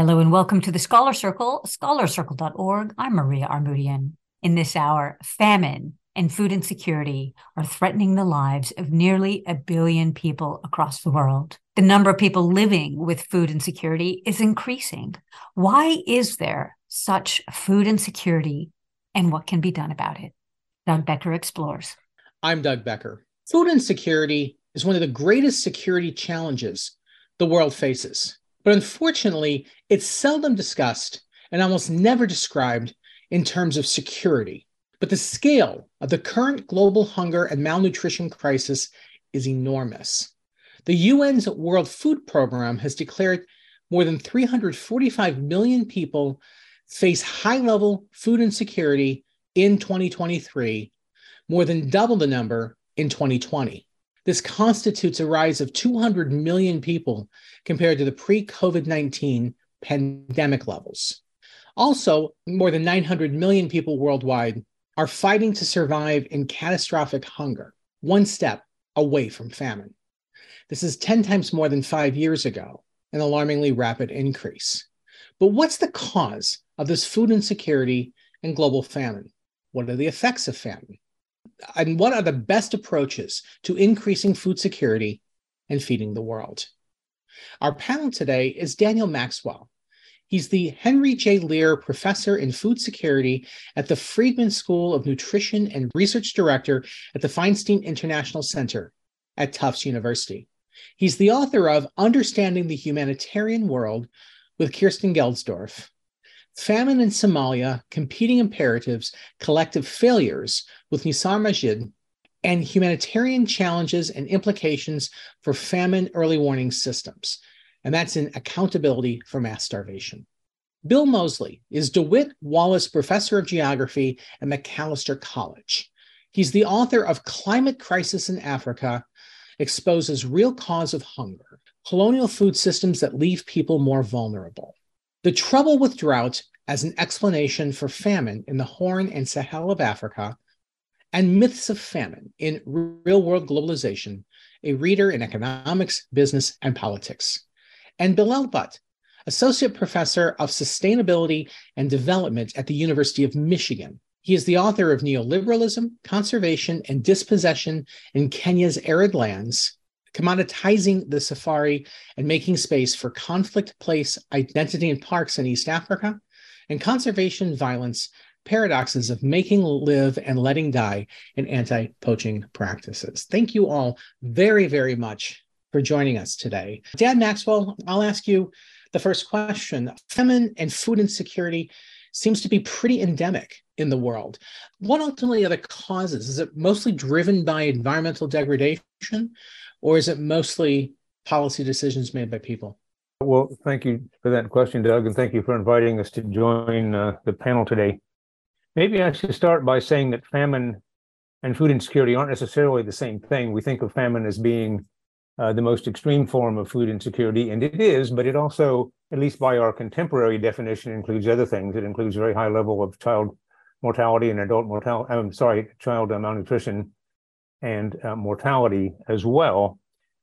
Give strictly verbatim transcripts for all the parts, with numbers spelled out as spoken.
Hello and welcome to the Scholar Circle, scholar circle dot org. I'm Maria Armoudian. In this hour, famine and food insecurity are threatening the lives of nearly a billion people across the world. The number of people living with food insecurity is increasing. Why is there such food insecurity and what can be done about it? Doug Becker explores. I'm Doug Becker. Food insecurity is one of the greatest security challenges the world faces. But unfortunately, it's seldom discussed and almost never described in terms of security. But the scale of the current global hunger and malnutrition crisis is enormous. The U N's World Food Program has declared more than three hundred forty-five million people face high-level food insecurity in twenty twenty-three, more than double the number in twenty twenty. This constitutes a rise of two hundred million people compared to the pre-COVID nineteen pandemic levels. Also, more than nine hundred million people worldwide are fighting to survive in catastrophic hunger, one step away from famine. This is ten times more than five years ago, an alarmingly rapid increase. But what's the cause of this food insecurity and global famine? What are the effects of famine? And what are the best approaches to increasing food security and feeding the world? Our panel today is Daniel Maxwell. He's the Henry J. Lear Professor in Food Security at the Friedman School of Nutrition and Research Director at the Feinstein International Center at Tufts University. He's the author of Understanding the Humanitarian World with Kirsten Geldsdorf, Famine in Somalia, Competing Imperatives, Collective Failures with Nisar Majid, and Humanitarian Challenges and Implications for Famine Early Warning Systems. And that's in Accountability for Mass Starvation. Bill Moseley is DeWitt Wallace Professor of Geography at Macalester College. He's the author of Climate Crisis in Africa, Exposes Real Cause of Hunger, Colonial Food Systems that Leave People More Vulnerable. The Trouble with Drought as an Explanation for Famine in the Horn and Sahel of Africa, and Myths of Famine in Real-World Globalization, a reader in economics, business, and politics. And Bilal Butt, Associate Professor of Sustainability and Development at the University of Michigan. He is the author of Neoliberalism, Conservation, and Dispossession in Kenya's Arid Lands, Commoditizing the Safari and Making Space for Conflict, Place, Identity, and Parks in East Africa, and Conservation Violence, Paradoxes of Making Live and Letting Die in Anti-Poaching Practices. Thank you all very, very much for joining us today. Dan Maxwell, I'll ask you the first question. Famine and food insecurity seems to be pretty endemic in the world. What ultimately are the causes? Is it mostly driven by environmental degradation, or is it mostly policy decisions made by people? Well, thank you for that question, Doug, and thank you for inviting us to join uh, the panel today. Maybe I should start by saying that famine and food insecurity aren't necessarily the same thing. We think of famine as being uh, the most extreme form of food insecurity, and it is, but it also, at least by our contemporary definition, includes other things. It includes a very high level of child mortality and adult mortality, I'm sorry, child malnutrition and uh, mortality as well.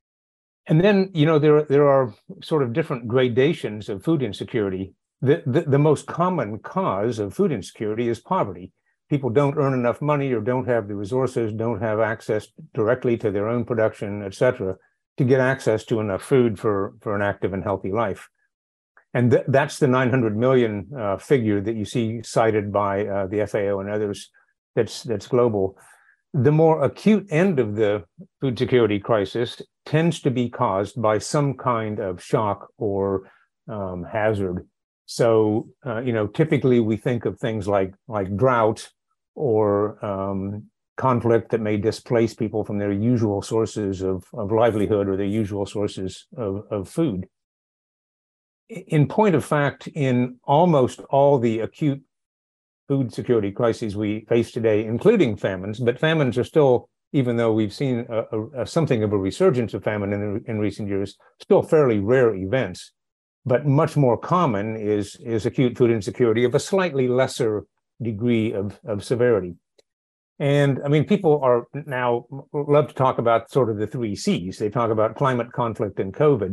And then, you know, there, there are sort of different gradations of food insecurity. The, the, the most common cause of food insecurity is poverty. People don't earn enough money or don't have the resources, don't have access directly to their own production, et cetera, to get access to enough food for, for an active and healthy life. And th- that's the nine hundred million uh, figure that you see cited by uh, the F A O and others that's, that's global. The more acute end of the food security crisis tends to be caused by some kind of shock or um, hazard. So, uh, you know, typically we think of things like, like drought or um, conflict that may displace people from their usual sources of, of livelihood or their usual sources of, of food. In point of fact, in almost all the acute food security crises we face today, including famines, but famines are still, even though we've seen a, a, a something of a resurgence of famine in, in recent years, still fairly rare events. But much more common is, is acute food insecurity of a slightly lesser degree of, of severity. And I mean, people are now love to talk about sort of the three C's. They talk about climate, conflict, and COVID.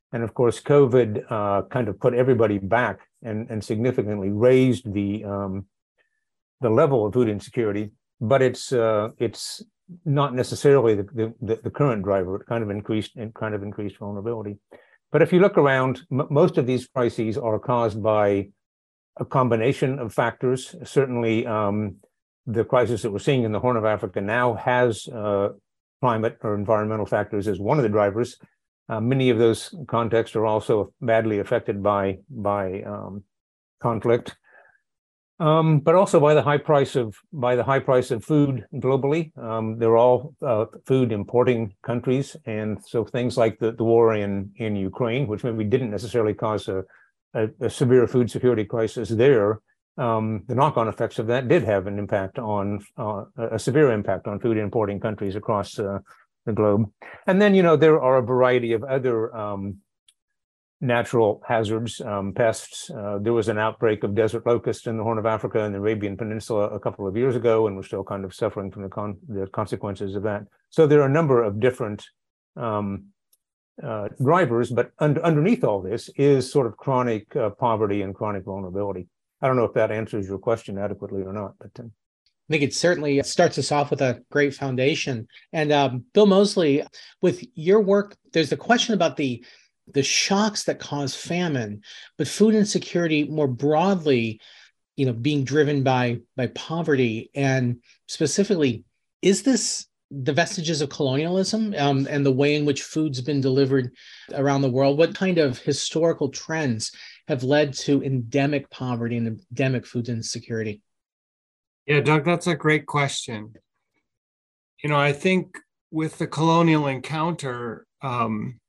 And of course, COVID uh, kind of put everybody back and, and significantly raised the um, the level of food insecurity. But it's uh, it's not necessarily the, the the current driver. It kind of increased and kind of increased vulnerability. But if you look around, m- most of these crises are caused by a combination of factors. Certainly, um, the crisis that we're seeing in the Horn of Africa now has uh, climate or environmental factors as one of the drivers. Uh, many of those contexts are also badly affected by by um, conflict, um, but also by the high price of by the high price of food globally. Um, they're all uh, food importing countries, and so things like the, the war in in Ukraine, which maybe didn't necessarily cause a, a, a severe food security crisis there. Um, the knock-on effects of that did have an impact on uh, a severe impact on food importing countries across uh, the globe. And then, you know, there are a variety of other um, natural hazards, um, pests. Uh, there was an outbreak of desert locust in the Horn of Africa and the Arabian Peninsula a couple of years ago, and we're still kind of suffering from the, con- the consequences of that. So there are a number of different um, uh, drivers, but un- underneath all this is sort of chronic uh, poverty and chronic vulnerability. I don't know if that answers your question adequately or not, but um, I think it certainly starts us off with a great foundation. And um, Bill Moseley, with your work, there's the question about the the shocks that cause famine, but food insecurity more broadly, you know, being driven by by poverty. And specifically, is this the vestiges of colonialism um, and the way in which food's been delivered around the world? What kind of historical trends have led to endemic poverty and endemic food insecurity? Yeah, Doug, that's a great question. You know, I think with the colonial encounter, um,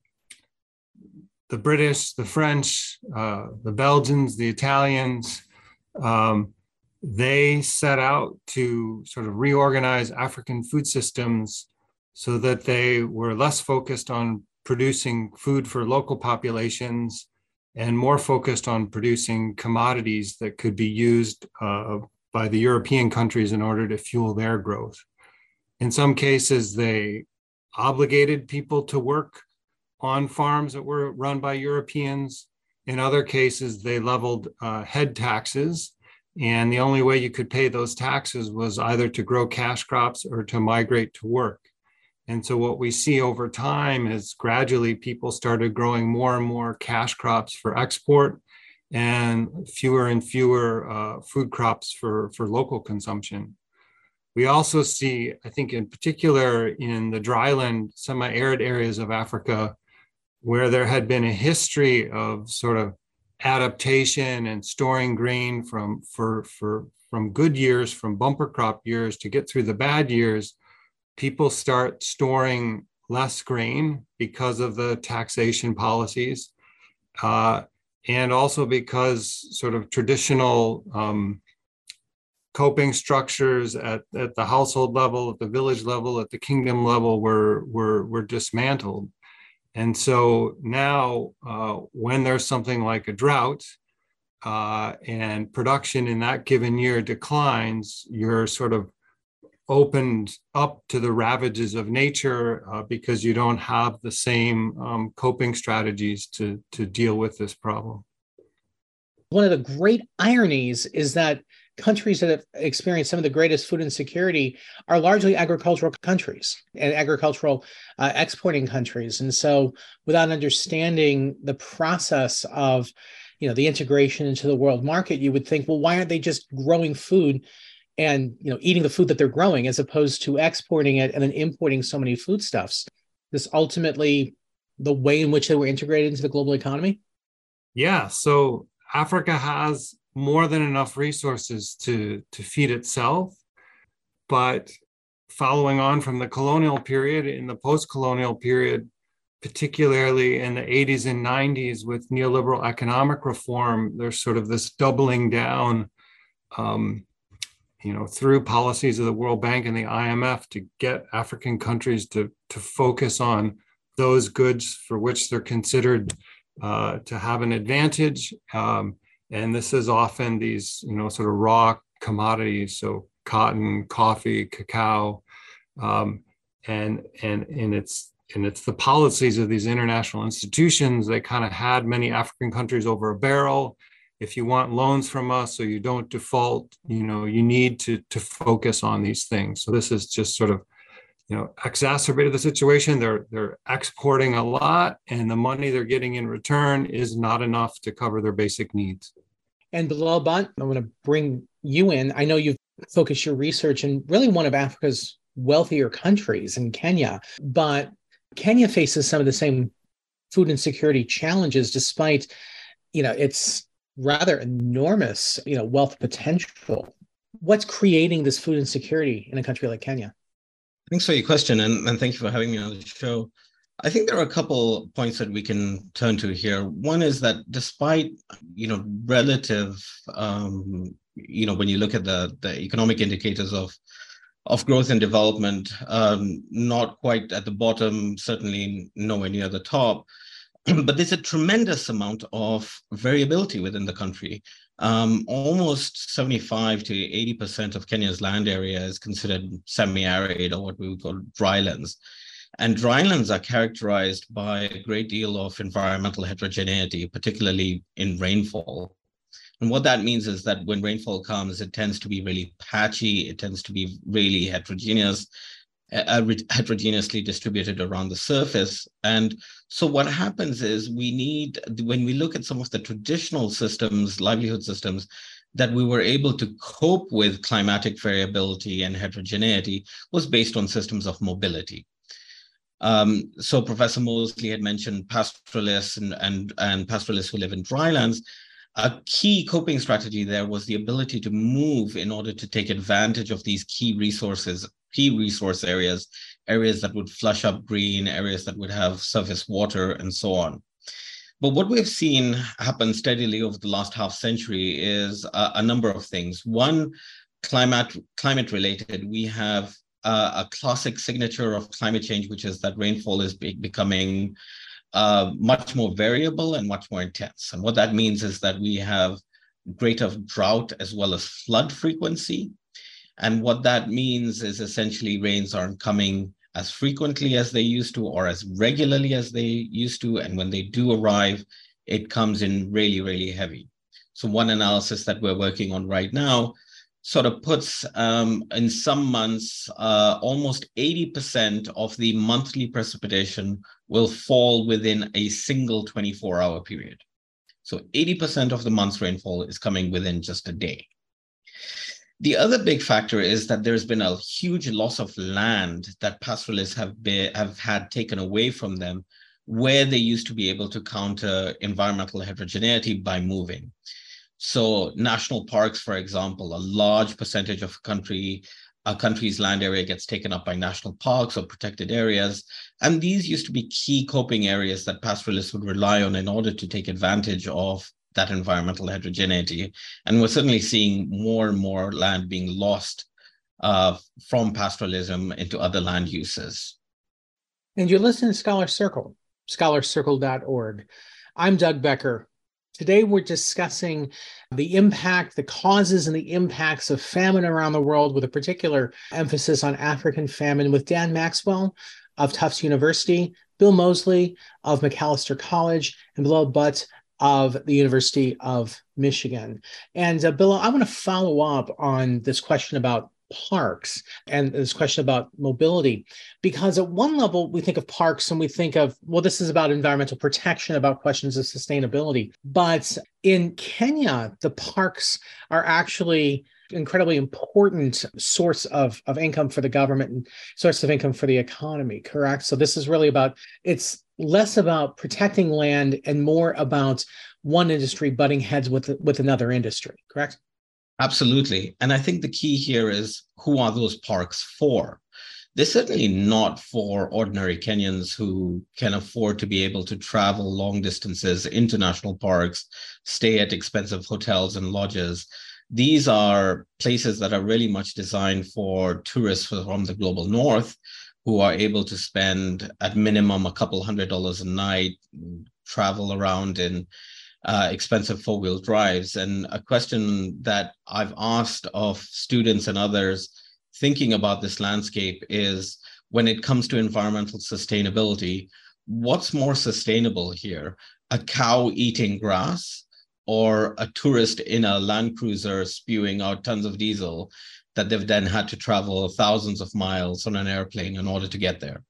the British, the French, uh, the Belgians, the Italians, um, they set out to sort of reorganize African food systems so that they were less focused on producing food for local populations and more focused on producing commodities that could be used uh, by the European countries in order to fuel their growth. In some cases, they obligated people to work on farms that were run by Europeans. In other cases, they leveled uh, head taxes, and the only way you could pay those taxes was either to grow cash crops or to migrate to work. And so what we see over time is gradually people started growing more and more cash crops for export and fewer and fewer uh, food crops for, for local consumption. We also see, I think in particular in the dryland, semi-arid areas of Africa, where there had been a history of sort of adaptation and storing grain from, for, for, from good years, from bumper crop years to get through the bad years, people start storing less grain because of the taxation policies. Uh, and also because sort of traditional um, coping structures at, at the household level, at the village level, at the kingdom level were, were, were dismantled. And so now uh, when there's something like a drought uh, and production in that given year declines, you're sort of opened up to the ravages of nature uh, because you don't have the same um, coping strategies to, to deal with this problem. One of the great ironies is that countries that have experienced some of the greatest food insecurity are largely agricultural countries and agricultural uh, exporting countries. And so without understanding the process of, you know, the integration into the world market, you would think, well, why aren't they just growing food and, you know, eating the food that they're growing as opposed to exporting it and then importing so many foodstuffs? This ultimately the way in which they were integrated into the global economy? Yeah, so Africa has more than enough resources to, to feed itself. But following on from the colonial period, in the post-colonial period, particularly in the eighties and nineties with neoliberal economic reform, there's sort of this doubling down, um, you know, through policies of the World Bank and the I M F to get African countries to, to focus on those goods for which they're considered uh, to have an advantage. Um, And this is often these, you know, sort of raw commodities, so cotton, coffee, cacao, um, and and and it's and it's the policies of these international institutions. They kind of had many African countries over a barrel. If you want loans from us so you don't default, you know, you need to, to focus on these things. So this is just sort of, you know, exacerbated the situation. They're they're exporting a lot, and the money they're getting in return is not enough to cover their basic needs. And Bilal Butt, I want to bring you in. I know you've focused your research in really one of Africa's wealthier countries in Kenya, but Kenya faces some of the same food insecurity challenges, despite, you know, its rather enormous, you know, wealth potential. What's creating this food insecurity in a country like Kenya? Thanks for your question, and, and thank you for having me on the show. I think there are a couple points that we can turn to here. One is that despite, you know, relative, um, you know, when you look at the, the economic indicators of, of growth and development, um, not quite at the bottom, certainly nowhere near the top, but there's a tremendous amount of variability within the country. Um, almost seventy-five to eighty percent of Kenya's land area is considered semi-arid, or what we would call drylands. And drylands are characterized by a great deal of environmental heterogeneity, particularly in rainfall. And what that means is that when rainfall comes, it tends to be really patchy, it tends to be really heterogeneous, uh, heterogeneously distributed around the surface. And so what happens is we need, when we look at some of the traditional systems, livelihood systems, that we were able to cope with climatic variability and heterogeneity was based on systems of mobility. Um, so Professor Mosley had mentioned pastoralists and, and, and pastoralists who live in drylands. A key coping strategy there was the ability to move in order to take advantage of these key resources, key resource areas, areas that would flush up green, areas that would have surface water, and so on. But what we've seen happen steadily over the last half century is a, a number of things. One, climate, climate related. We have uh, a classic signature of climate change, which is that rainfall is be becoming uh, much more variable and much more intense. And what that means is that we have greater drought as well as flood frequency. And what that means is essentially rains aren't coming as frequently as they used to or as regularly as they used to. And when they do arrive, it comes in really, really heavy. So one analysis that we're working on right now sort of puts um, in some months, uh, almost eighty percent of the monthly precipitation will fall within a single twenty-four hour period. So eighty percent of the month's rainfall is coming within just a day. The other big factor is that there's been a huge loss of land that pastoralists have, been, have had taken away from them, where they used to be able to counter environmental heterogeneity by moving. So national parks, for example, a large percentage of country, a country's land area gets taken up by national parks or protected areas. And these used to be key coping areas that pastoralists would rely on in order to take advantage of that environmental heterogeneity. And we're certainly seeing more and more land being lost uh, from pastoralism into other land uses. And you're listening to Scholar Circle, scholar circle dot org. I'm Doug Becker. Today, we're discussing the impact, the causes and the impacts of famine around the world, with a particular emphasis on African famine, with Dan Maxwell of Tufts University, Bill Mosley of Macalester College, and Bilal Butt of the University of Michigan. And uh, Bill, I want to follow up on this question about parks and this question about mobility, because at one level we think of parks and we think of, well, this is about environmental protection, about questions of sustainability. But in Kenya, the parks are actually incredibly important source of, of income for the government and source of income for the economy, correct? So this is really about, it's less about protecting land and more about one industry butting heads with, with another industry, correct? Absolutely. And I think the key here is, who are those parks for? They're certainly not for ordinary Kenyans who can afford to be able to travel long distances into national parks, stay at expensive hotels and lodges. These are places that are really much designed for tourists from the global north, who are able to spend at minimum a couple hundred dollars a night, travel around in uh, expensive four-wheel drives. And a question that I've asked of students and others thinking about this landscape is, when it comes to environmental sustainability, what's more sustainable here? A cow eating grass or a tourist in a Land Cruiser spewing out tons of diesel that they've then had to travel thousands of miles on an airplane in order to get there?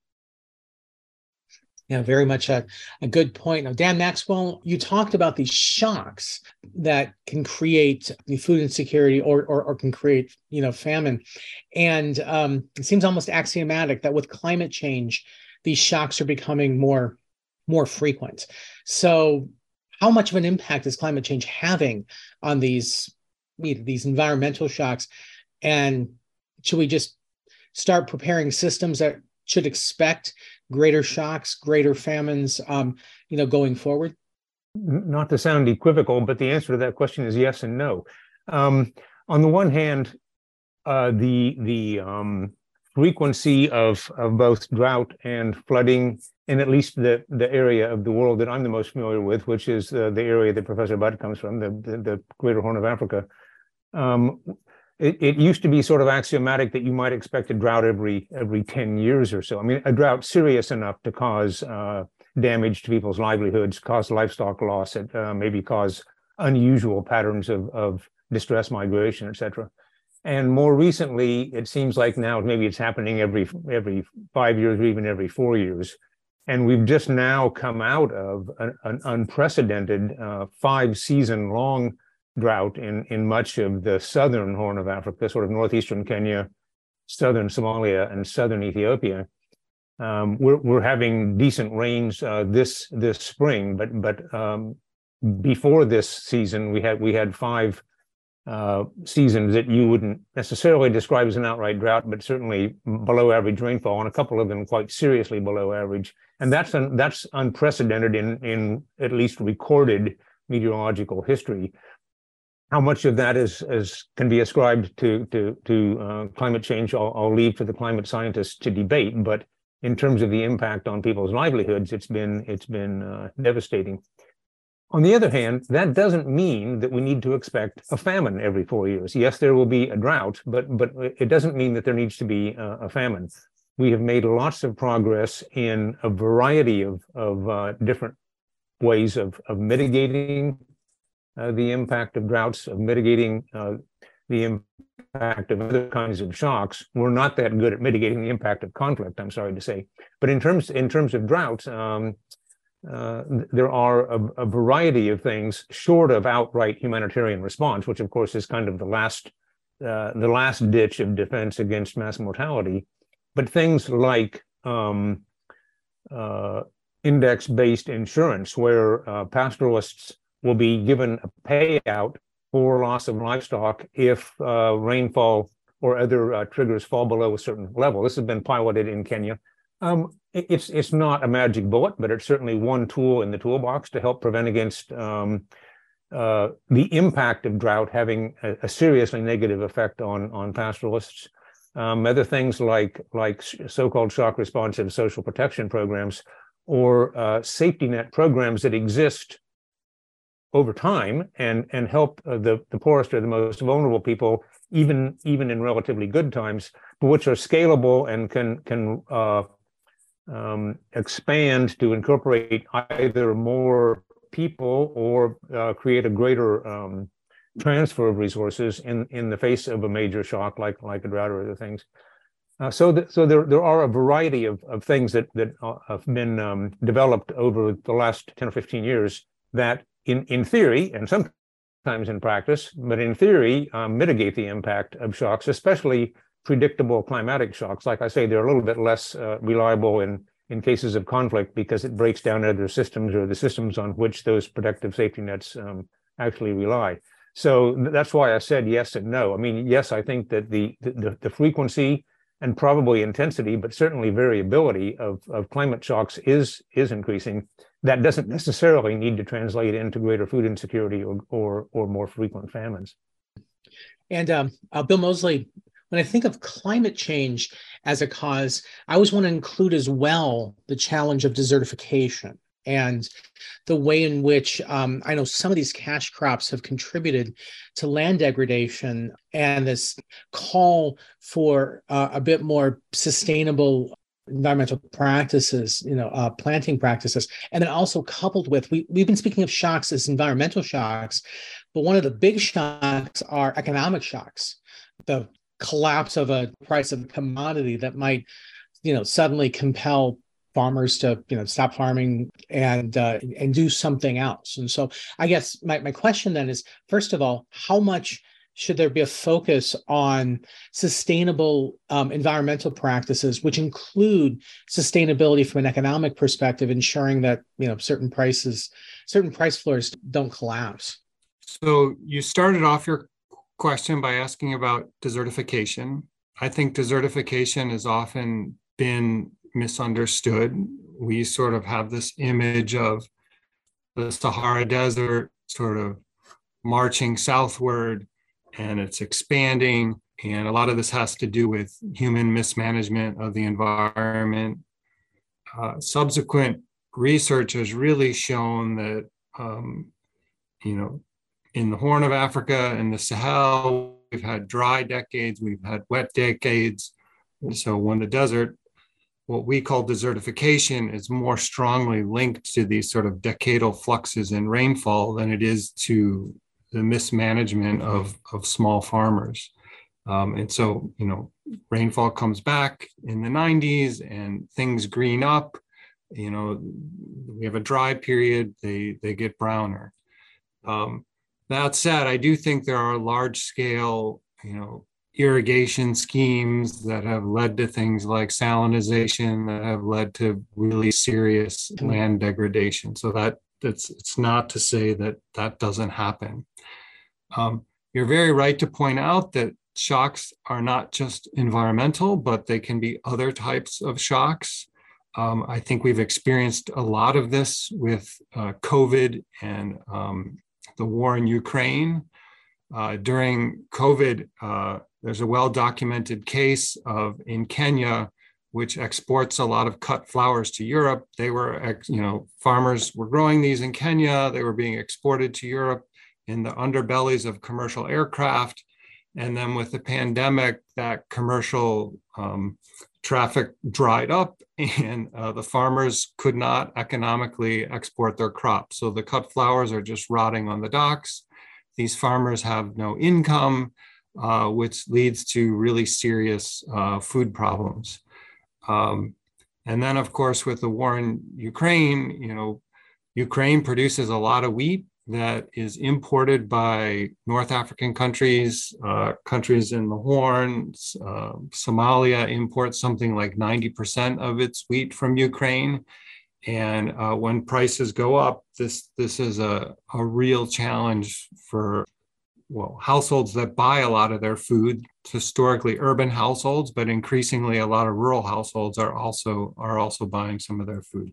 Yeah, very much a, a good point. Now, Dan Maxwell, you talked about these shocks that can create the food insecurity or, or, or can create, you know, famine. And um, it seems almost axiomatic that with climate change, these shocks are becoming more, more frequent. So how much of an impact is climate change having on these, you know, these environmental shocks? And should we just start preparing systems that should expect greater shocks, greater famines, um, you know, going forward? Not to sound equivocal, but the answer to that question is yes and no. Um, on the one hand, uh, the the um, frequency of of both drought and flooding in at least the the area of the world that I'm the most familiar with, which is uh, the area that Professor Butt comes from, the the, the Greater Horn of Africa. Um, It, it used to be sort of axiomatic that you might expect a drought every every ten years or so. I mean, a drought serious enough to cause uh, damage to people's livelihoods, cause livestock loss, and uh, maybe cause unusual patterns of, of distress migration, et cetera. And more recently, it seems like now maybe it's happening every every five years or even every four years. And we've just now come out of an, an unprecedented uh, five-season-long drought in, in much of the southern Horn of Africa, sort of northeastern Kenya, southern Somalia, and southern Ethiopia. Um, we're we're having decent rains uh, this this spring, but but um, before this season, we had we had five uh, seasons that you wouldn't necessarily describe as an outright drought, but certainly below average rainfall, and a couple of them quite seriously below average. And that's un, that's unprecedented in in at least recorded meteorological history. How much of that is, is can be ascribed to to to uh, climate change, I'll, I'll leave to the climate scientists to debate. But in terms of the impact on people's livelihoods, it's been it's been uh, devastating. On the other hand, that doesn't mean that we need to expect a famine every four years. Yes, there will be a drought, but but it doesn't mean that there needs to be a, a famine. We have made lots of progress in a variety of of uh, different ways of of mitigating Uh, the impact of droughts, of mitigating uh, the impact of other kinds of shocks. We're not that good at mitigating the impact of conflict, I'm sorry to say. But in terms in terms of droughts, um, uh, there are a, a variety of things short of outright humanitarian response, which of course is kind of the last uh, the last ditch of defense against mass mortality. But things like um, uh, index-based insurance, where uh, pastoralists will be given a payout for loss of livestock if uh, rainfall or other uh, triggers fall below a certain level. This has been piloted in Kenya. Um, it's it's not a magic bullet, but it's certainly one tool in the toolbox to help prevent against um, uh, the impact of drought having a, a seriously negative effect on on pastoralists. Um, other things like like so-called shock responsive social protection programs or uh, safety net programs that exist over time and and help uh, the the poorest or the most vulnerable people even even in relatively good times, but which are scalable and can can uh, um, expand to incorporate either more people or uh, create a greater um, transfer of resources in in the face of a major shock like like a drought or other things. Uh, so that, so there there are a variety of of things that that uh, have been um, developed over the last ten or fifteen years that, in, in theory, and sometimes in practice, but in theory, um, mitigate the impact of shocks, especially predictable climatic shocks. Like I say, they're a little bit less uh, reliable in, in cases of conflict because it breaks down other systems or the systems on which those protective safety nets um, actually rely. So that's why I said yes and no. I mean, yes, I think that the, the, the frequency and probably intensity, but certainly variability of, of climate shocks is, is increasing. That doesn't necessarily need to translate into greater food insecurity or or, or more frequent famines. And um, uh, Bill Moseley, when I think of climate change as a cause, I always want to include as well the challenge of desertification and the way in which um, I know some of these cash crops have contributed to land degradation, and this call for uh, a bit more sustainable environmental practices, you know, uh, planting practices, and then also coupled with, we, we've been speaking of shocks as environmental shocks, but one of the big shocks are economic shocks. The collapse of a price of a commodity that might, you know, suddenly compel farmers to, you know, stop farming and uh, and do something else. And so I guess my, my question then is, first of all, how much should there be a focus on sustainable um, environmental practices, which include sustainability from an economic perspective, ensuring that, you know, certain prices, certain price floors don't collapse? So you started off your question by asking about desertification. I think desertification has often been misunderstood. We sort of have this image of the Sahara Desert sort of marching southward, and it's expanding. And a lot of this has to do with human mismanagement of the environment. Uh, subsequent research has really shown that, um, you know, in the Horn of Africa and the Sahel, we've had dry decades, we've had wet decades. And so when the desert, what we call desertification, is more strongly linked to these sort of decadal fluxes in rainfall than it is to the mismanagement of, of small farmers. Um, and so, you know, rainfall comes back in the nineties and things green up. You know, we have a dry period, they, they get browner. Um, that said, I do think there are large scale, you know, irrigation schemes that have led to things like salinization, that have led to really serious land degradation. So that it's, it's not to say that that doesn't happen. Um, you're very right to point out that shocks are not just environmental, but they can be other types of shocks. Um, I think we've experienced a lot of this with uh, COVID and um, the war in Ukraine. Uh, during COVID, uh, there's a well-documented case of in Kenya, which exports a lot of cut flowers to Europe. They were, you know, farmers were growing these in Kenya. They were being exported to Europe in the underbellies of commercial aircraft. And then with the pandemic, that commercial um, traffic dried up and uh, the farmers could not economically export their crops. So the cut flowers are just rotting on the docks. These farmers have no income, uh, which leads to really serious uh, food problems. Um, and then, of course, with the war in Ukraine, you know, Ukraine produces a lot of wheat that is imported by North African countries, uh, countries in the Horn. Uh, Somalia imports something like ninety percent of its wheat from Ukraine. And uh, when prices go up, this, this is a, a real challenge for, well, households that buy a lot of their food, historically urban households, but increasingly a lot of rural households are also, are also buying some of their food.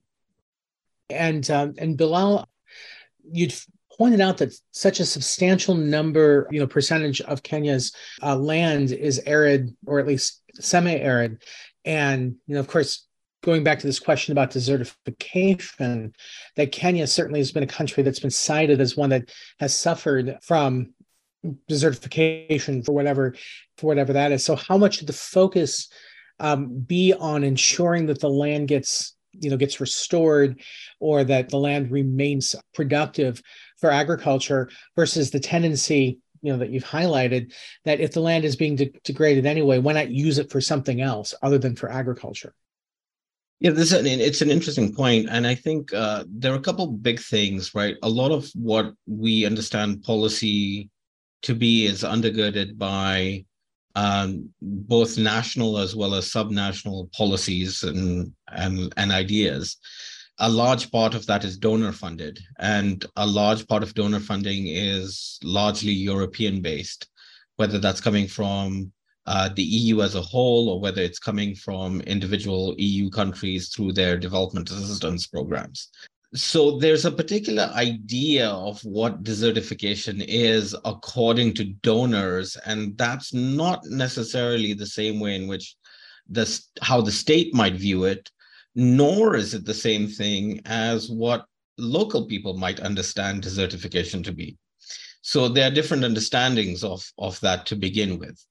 And, um, and Bilal, you'd pointed out that such a substantial number, you know, percentage of Kenya's uh, land is arid, or at least semi-arid. And, you know, of course, going back to this question about desertification, that Kenya certainly has been a country that's been cited as one that has suffered from desertification for whatever, for whatever that is. So how much should the focus um, be on ensuring that the land gets, you know, gets restored, or that the land remains productive for agriculture, versus the tendency, you know, that you've highlighted, that if the land is being de- degraded anyway, why not use it for something else other than for agriculture? Yeah, this is an, it's an interesting point. And I think uh, there are a couple big things, right? A lot of what we understand policy to be is undergirded by um, both national as well as subnational policies and, and, and ideas. A large part of that is donor funded, and a large part of donor funding is largely European based, whether that's coming from uh, the E U as a whole, or whether it's coming from individual E U countries through their development assistance programs. So there's a particular idea of what desertification is according to donors, and that's not necessarily the same way in which this, how the state might view it, nor is it the same thing as what local people might understand desertification to be. So there are different understandings of, of that to begin with.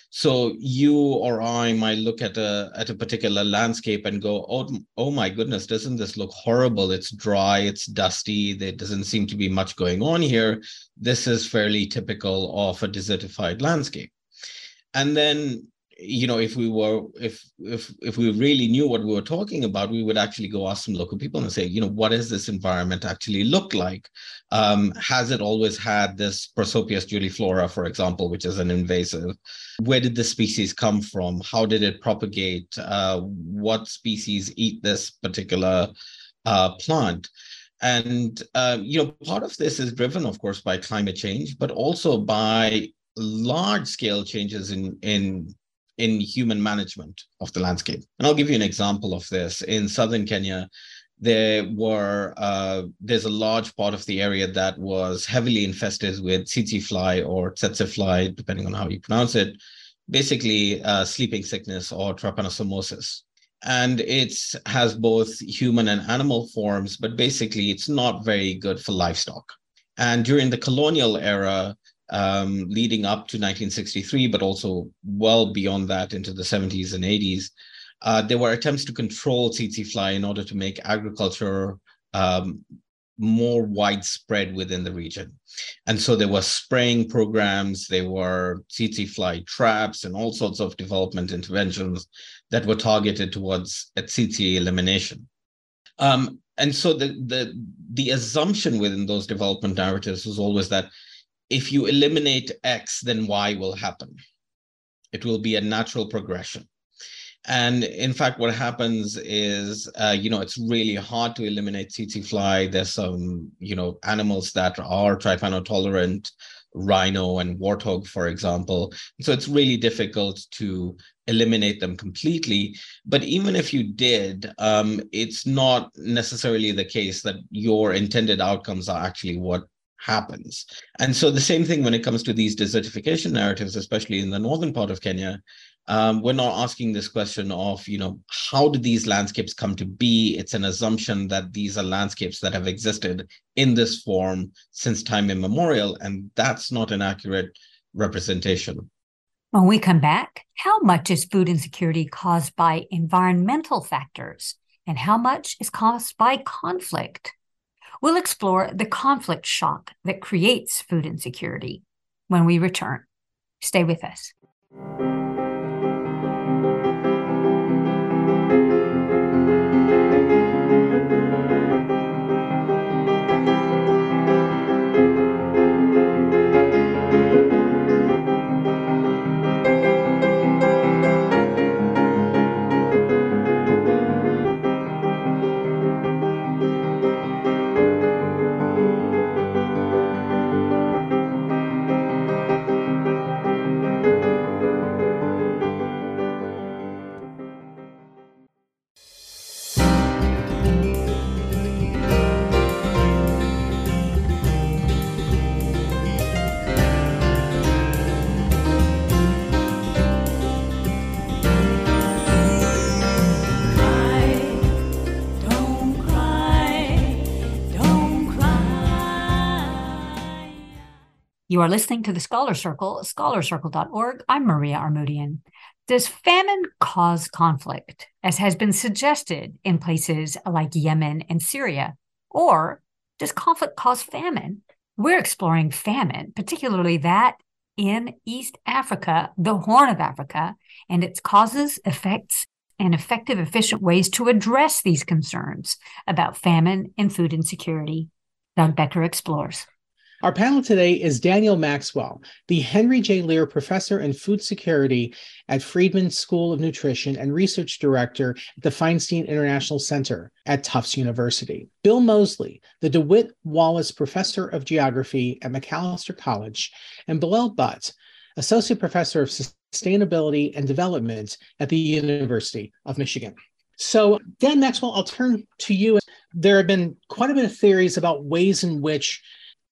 So you or I might look at a at a particular landscape and go, oh, oh my goodness, doesn't this look horrible? It's dry, it's dusty, there doesn't seem to be much going on here. This is fairly typical of a desertified landscape. And then, you know, if we were, if if if we really knew what we were talking about, we would actually go ask some local people and say, you know, what does this environment actually look like? Um, has it always had this Prosopis juliflora, for example, which is an invasive? Where did the species come from? How did it propagate? Uh, what species eat this particular uh, plant? And, uh, you know, part of this is driven, of course, by climate change, but also by large-scale changes in in in human management of the landscape. And I'll give you an example of this. In southern Kenya, there were, uh, there's a large part of the area that was heavily infested with tsetse fly or tsetse fly, depending on how you pronounce it, basically uh, sleeping sickness or trypanosomosis. And it has both human and animal forms, but basically it's not very good for livestock. And during the colonial era, Um, leading up to nineteen sixty-three, but also well beyond that into the seventies and eighties, uh, there were attempts to control tsetse fly in order to make agriculture um, more widespread within the region. And so there were spraying programs, there were tsetse fly traps, and all sorts of development interventions that were targeted towards tsetse elimination. Um, and so the, the, the assumption within those development narratives was always that if you eliminate X, then Y will happen. It will be a natural progression. And in fact, what happens is, uh, you know, it's really hard to eliminate tsetse fly. There's some, you know, animals that are trypanotolerant, rhino and warthog, for example. So it's really difficult to eliminate them completely. But even if you did, um, it's not necessarily the case that your intended outcomes are actually what happens. And so the same thing when it comes to these desertification narratives, especially in the northern part of Kenya, um, we're not asking this question of, you know, how did these landscapes come to be? It's an assumption that these are landscapes that have existed in this form since time immemorial, and that's not an accurate representation. When we come back, how much is food insecurity caused by environmental factors, and how much is caused by conflict? We'll explore the conflict shock that creates food insecurity when we return. Stay with us. You are listening to the Scholar Circle, scholar circle dot org. I'm Maria Armoudian. Does famine cause conflict, as has been suggested in places like Yemen and Syria? Or does conflict cause famine? We're exploring famine, particularly that in East Africa, the Horn of Africa, and its causes, effects, and effective, efficient ways to address these concerns about famine and food insecurity. Doug Becker explores. Our panel today is Daniel Maxwell, the Henry J. Lear Professor in Food Security at Friedman School of Nutrition and Research Director at the Feinstein International Center at Tufts University. Bill Moseley, the DeWitt Wallace Professor of Geography at Macalester College, and Bilal Butt, Associate Professor of Sustainability and Development at the University of Michigan. So, Dan Maxwell, I'll turn to you. There have been quite a bit of theories about ways in which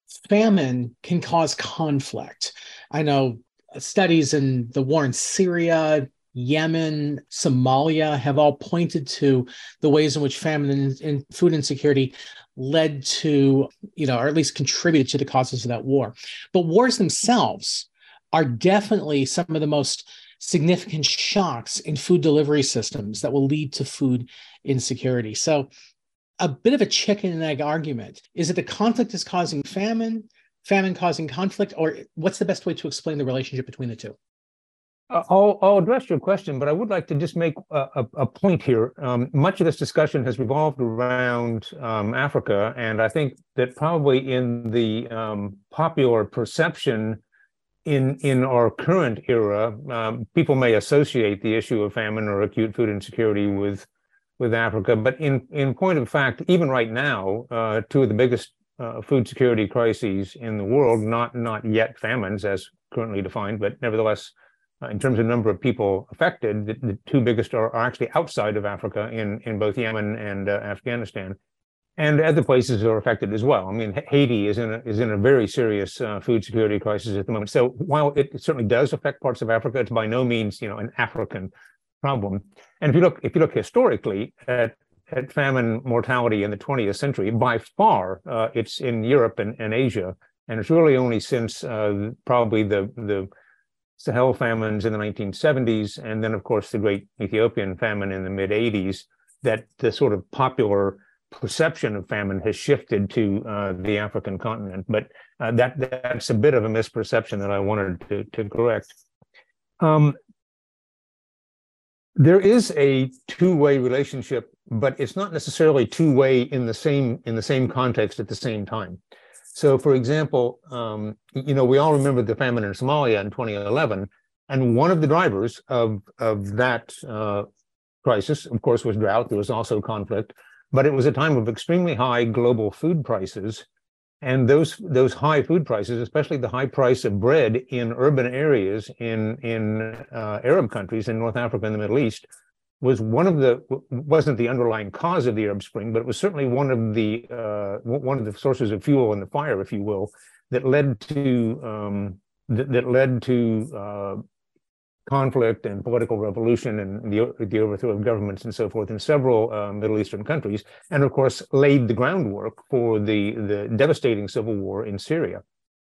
famine can cause conflict. I know studies in the war in Syria, Yemen, Somalia have all pointed to the ways in which famine and, and food insecurity led to, you know, or at least contributed to the causes of that war. But wars themselves are definitely some of the most significant shocks in food delivery systems that will lead to food insecurity. So a bit of a chicken and egg argument. Is it the conflict is causing famine, famine causing conflict, or what's the best way to explain the relationship between the two? Uh, I'll, I'll address your question, but I would like to just make a, a, a point here. Um, much of this discussion has revolved around um, Africa, and I think that probably in the um, popular perception in, in our current era, um, people may associate the issue of famine or acute food insecurity with, with Africa. But in, in point of fact, even right now, uh, two of the biggest uh, food security crises in the world, not, not yet famines as currently defined, but nevertheless, Uh, in terms of number of people affected, the, the two biggest are, are actually outside of Africa in, in both Yemen and uh, Afghanistan. And other places are affected as well. I mean, Haiti is in a, is in a very serious uh, food security crisis at the moment. So while it certainly does affect parts of Africa, it's by no means, you know, an African problem. And if you look, if you look historically at, at famine mortality in the twentieth century, by far uh, it's in Europe and, and Asia. And it's really only since uh, probably the, the Sahel famines in the nineteen seventies, and then, of course, the great Ethiopian famine in the mid eighties, that the sort of popular perception of famine has shifted to uh, the African continent. But uh, that that's a bit of a misperception that I wanted to, to correct. Um, there is a two-way relationship, but it's not necessarily two-way in the same in the same context at the same time. So, for example, um, you know, we all remember the famine in Somalia in twenty eleven, and one of the drivers of, of that uh, crisis, of course, was drought. There was also conflict, but it was a time of extremely high global food prices. And those, those high food prices, especially the high price of bread in urban areas in, in uh, Arab countries in North Africa and the Middle East, was one of the, wasn't the underlying cause of the Arab Spring, but it was certainly one of the uh, one of the sources of fuel in the fire, if you will, that led to um, that, that led to uh, conflict and political revolution and the, the overthrow of governments and so forth in several uh, Middle Eastern countries, and of course laid the groundwork for the the devastating civil war in Syria.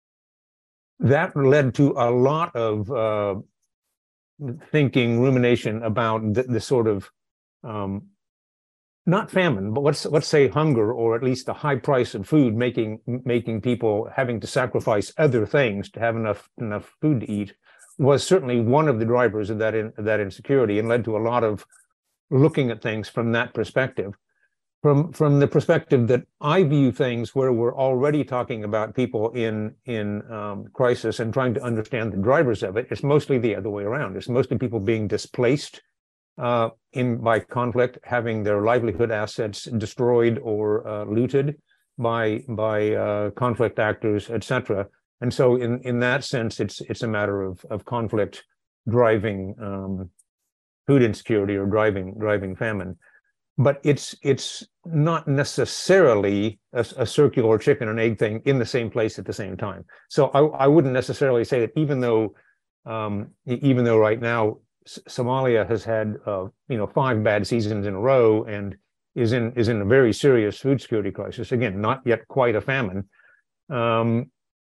That led to a lot of uh, thinking, rumination about the, the sort of, um, not famine, but let's, let's say hunger, or at least the high price of food, making, making people having to sacrifice other things to have enough, enough food to eat, was certainly one of the drivers of that, in, that insecurity, and led to a lot of looking at things from that perspective. From, from the perspective that I view things, where we're already talking about people in, in um, crisis and trying to understand the drivers of it, it's mostly the other way around. It's mostly people being displaced uh, in by conflict, having their livelihood assets destroyed or uh, looted by, by uh, conflict actors, et cetera. And so in, in that sense, it's, it's a matter of, of conflict driving um, food insecurity or driving, driving famine. But it's it's not necessarily a, a circular chicken and egg thing in the same place at the same time. So I, I wouldn't necessarily say that even though um, even though right now S Somalia has had uh, you know five bad seasons in a row and is in is in a very serious food security crisis. Again, not yet quite a famine. Um,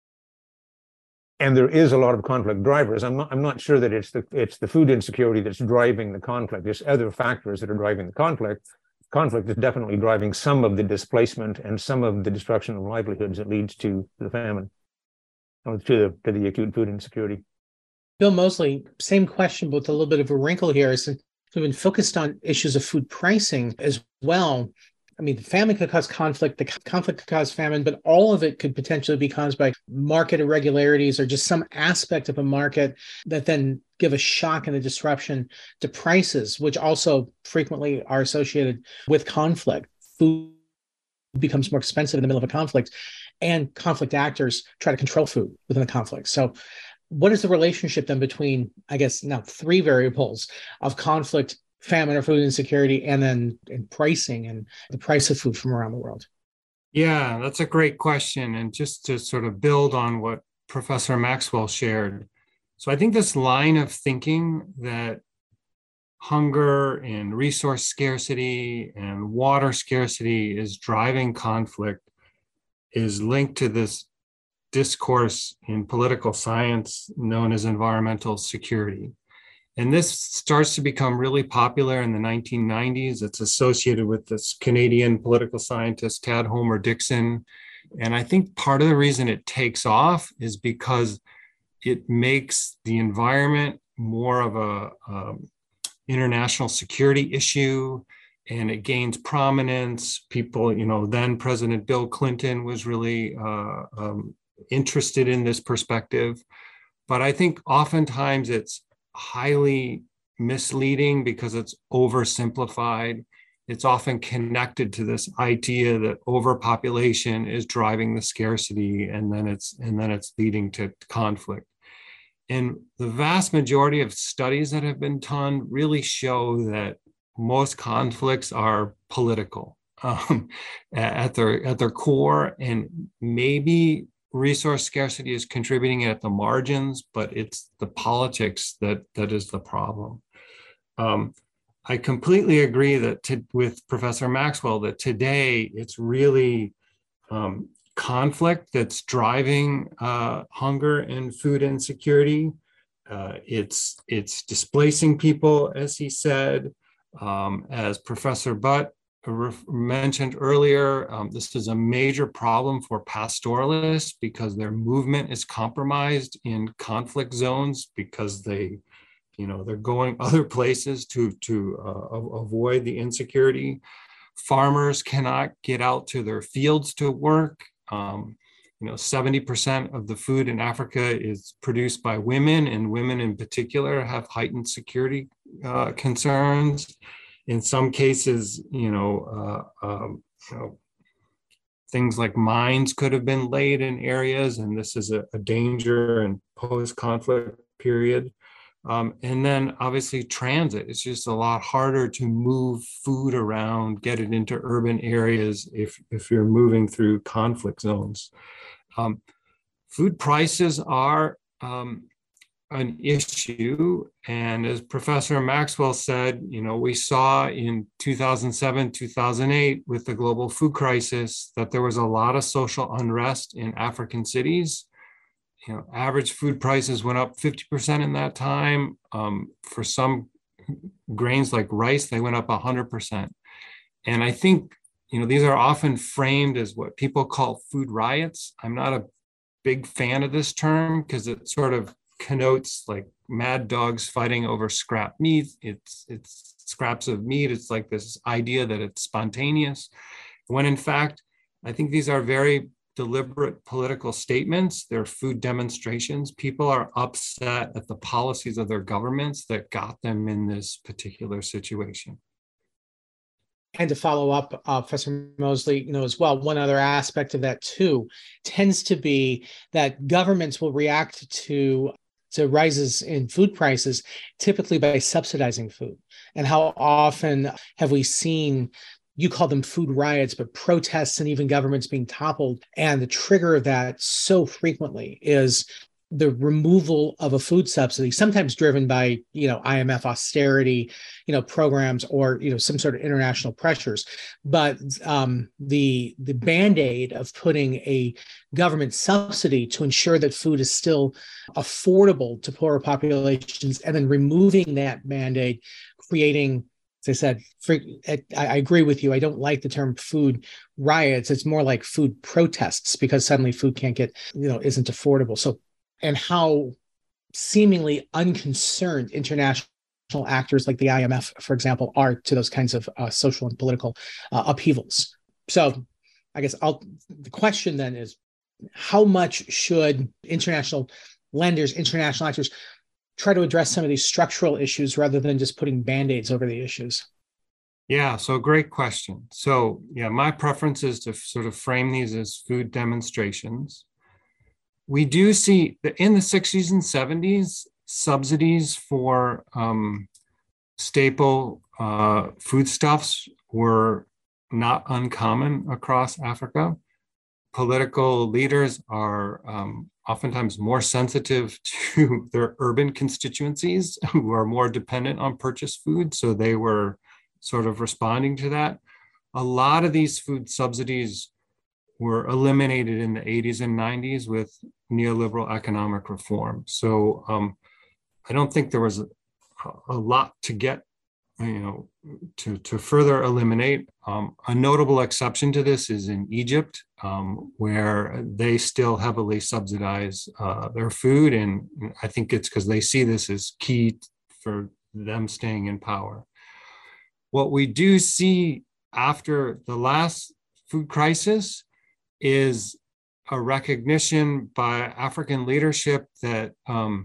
And there is a lot of conflict drivers. I'm not, I'm not sure that it's the, it's the food insecurity that's driving the conflict. There's other factors that are driving the conflict. Conflict is definitely driving some of the displacement and some of the destruction of livelihoods that leads to the famine, or to the, to the acute food insecurity. Bill Moseley, same question, but with a little bit of a wrinkle here. Is we've been focused on issues of food pricing as well. I mean, famine could cause conflict, the conflict could cause famine, but all of it could potentially be caused by market irregularities or just some aspect of a market that then give a shock and a disruption to prices, which also frequently are associated with conflict. Food becomes more expensive in the middle of a conflict, and conflict actors try to control food within the conflict. So what is the relationship then between, I guess, now three variables of conflict, famine or food insecurity, and then in pricing and the price of food from around the world? Yeah, that's a great question. And just to sort of build on what Professor Maxwell shared. So I think this line of thinking that hunger and resource scarcity and water scarcity is driving conflict is linked to this discourse in political science known as environmental security. And this starts to become really popular in the nineteen nineties. It's associated with this Canadian political scientist, Tad Homer Dixon. And I think part of the reason it takes off is because it makes the environment more of a um, international security issue, and it gains prominence. People, you know, then President Bill Clinton was really uh, um, interested in this perspective. But I think oftentimes it's highly misleading because it's oversimplified. It's often connected to this idea that overpopulation is driving the scarcity, and then it's and then it's leading to conflict. And the vast majority of studies that have been done really show that most conflicts are political um, at their at their core, and maybe resource scarcity is contributing at the margins, but it's the politics that that is the problem. Um, I completely agree that to, with Professor Maxwell that today it's really um, conflict that's driving uh, hunger and food insecurity. Uh, it's it's displacing people, as he said. Um, as Professor Butt mentioned earlier, um, this is a major problem for pastoralists because their movement is compromised in conflict zones because they, you know, they're going other places to to uh, avoid the insecurity. Farmers cannot get out to their fields to work. Um, you know, seventy percent of the food in Africa is produced by women, and women in particular have heightened security uh, concerns. In some cases, you know, uh, um, you know, things like mines could have been laid in areas, and this is a, a danger in post-conflict period. Um, and then obviously transit. It's just a lot harder to move food around, get it into urban areas if, if you're moving through conflict zones. Um, food prices are um, an issue. And as Professor Maxwell said, you know, we saw in two thousand seven, two thousand eight with the global food crisis that there was a lot of social unrest in African cities. You know, average food prices went up fifty percent in that time. Um, for some grains like rice, they went up one hundred percent. And I think, you know, these are often framed as what people call food riots. I'm not a big fan of this term because it sort of connotes like mad dogs fighting over scrap meat. It's, it's scraps of meat. It's like this idea that it's spontaneous, when in fact, I think these are very deliberate political statements. They're food demonstrations. People are upset at the policies of their governments that got them in this particular situation. And to follow up, uh, Professor Mosley, you know, as well, one other aspect of that too tends to be that governments will react to to rises in food prices typically by subsidizing food. And how often have we seen, you call them food riots, but protests and even governments being toppled. And the trigger of that so frequently is the removal of a food subsidy, sometimes driven by, you know, I M F austerity, you know, programs or, you know, some sort of international pressures. But um, the, the Band-Aid of putting a government subsidy to ensure that food is still affordable to poorer populations, and then removing that Band-Aid, creating, as I said, I agree with you. I don't like the term food riots. It's more like food protests because suddenly food can't get, you know, isn't affordable. So, and how seemingly unconcerned international actors like the I M F, for example, are to those kinds of uh, social and political uh, upheavals. So I guess I'll, the question then is, how much should international lenders, international actors try to address some of these structural issues rather than just putting Band-Aids over the issues? Yeah, so great question. So yeah, my preference is to sort of frame these as food demonstrations. We do see that in the sixties and seventies, subsidies for um, staple uh, foodstuffs were not uncommon across Africa. Political leaders are um, oftentimes more sensitive to their urban constituencies who are more dependent on purchased food. So they were sort of responding to that. A lot of these food subsidies were eliminated in the eighties and nineties with neoliberal economic reform. So um, I don't think there was a, a lot to get, you know, to, to further eliminate. Um, a notable exception to this is in Egypt, um, where they still heavily subsidize uh, their food. And I think it's because they see this as key for them staying in power. What we do see after the last food crisis is a recognition by African leadership that um,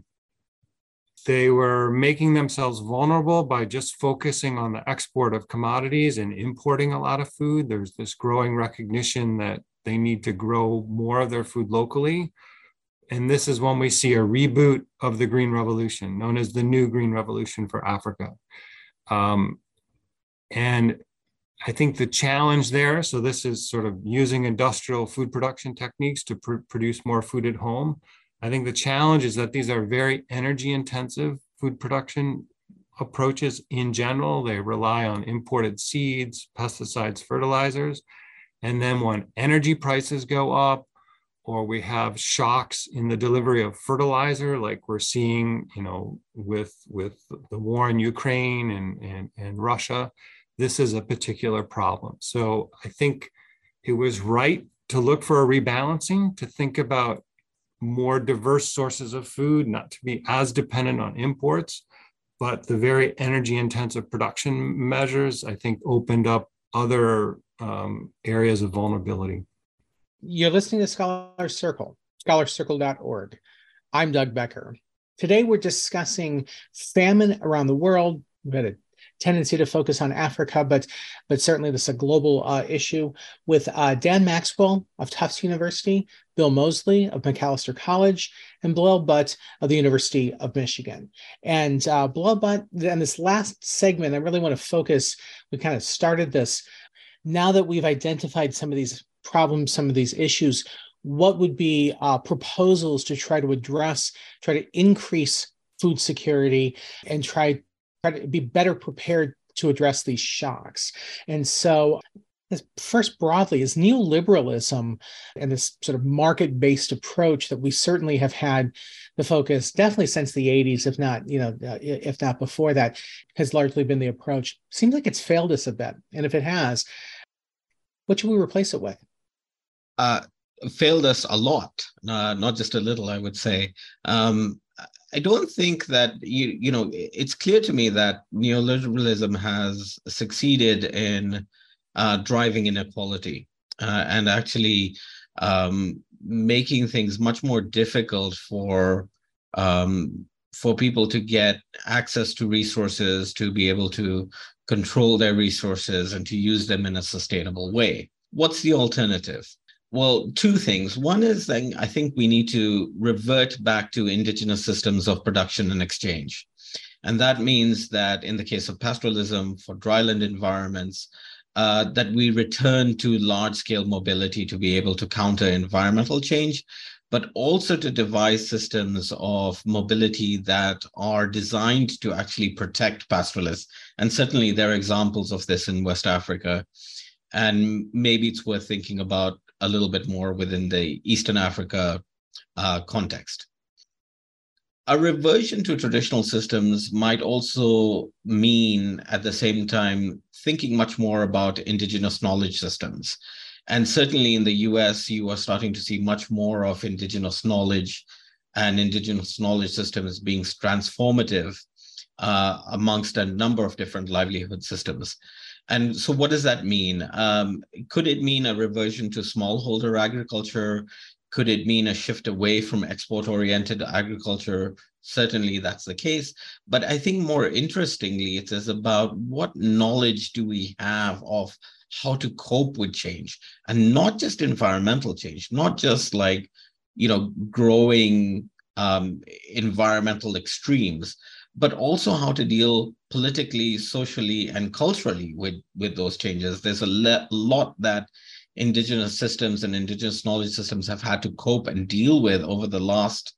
they were making themselves vulnerable by just focusing on the export of commodities and importing a lot of food. There's this growing recognition that they need to grow more of their food locally. And this is when we see a reboot of the Green Revolution, known as the New Green Revolution for Africa. Um, and I think the challenge there, so this is sort of using industrial food production techniques to pr- produce more food at home. I think the challenge is that these are very energy intensive food production approaches in general. They rely on imported seeds, pesticides, fertilizers. And then when energy prices go up, or we have shocks in the delivery of fertilizer, like we're seeing, you know, with, with the war in Ukraine and, and, and Russia, this is a particular problem. So I think it was right to look for a rebalancing, to think about more diverse sources of food, not to be as dependent on imports, but the very energy intensive production measures, I think, opened up other um, areas of vulnerability. You're listening to Scholar Circle, scholar circle dot org. I'm Doug Becker. Today, we're discussing famine around the world. We've had a tendency to focus on Africa, but but certainly this is a global uh, issue with uh, Dan Maxwell of Tufts University, Bill Mosley of Macalester College, and Bilal Butt of the University of Michigan. And uh, Bilal Butt, in this last segment, I really want to focus, we kind of started this, now that we've identified some of these problems, some of these issues, what would be uh, proposals to try to address, try to increase food security and try try to be better prepared to address these shocks? And so, first, broadly, is neoliberalism and this sort of market-based approach that we certainly have had the focus, definitely since the eighties, if not, you know, uh, if not before that, has largely been the approach. Seems like it's failed us a bit. And if it has, what should we replace it with? Uh, failed us a lot, uh, not just a little, I would say. Um, I don't think that, you, you know, it's clear to me that neoliberalism has succeeded in uh, driving inequality uh, and actually um, making things much more difficult for um, for people to get access to resources, to be able to control their resources and to use them in a sustainable way. What's the alternative? Well, two things. One is that I think we need to revert back to indigenous systems of production and exchange. And that means that in the case of pastoralism, for dryland environments, uh, that we return to large-scale mobility to be able to counter environmental change, but also to devise systems of mobility that are designed to actually protect pastoralists. And certainly there are examples of this in West Africa. And maybe it's worth thinking about a little bit more within the Eastern Africa uh, context. A reversion to traditional systems might also mean, at the same time, thinking much more about indigenous knowledge systems. And certainly in the U S, you are starting to see much more of indigenous knowledge and indigenous knowledge systems being transformative uh, amongst a number of different livelihood systems. And so what does that mean? Um, could it mean a reversion to smallholder agriculture? Could it mean a shift away from export-oriented agriculture? Certainly that's the case. But I think more interestingly, it is about what knowledge do we have of how to cope with change, and not just environmental change, not just like, you know, growing um, environmental extremes, but also how to deal politically, socially, and culturally with, with those changes. There's a le- lot that indigenous systems and indigenous knowledge systems have had to cope and deal with over the last,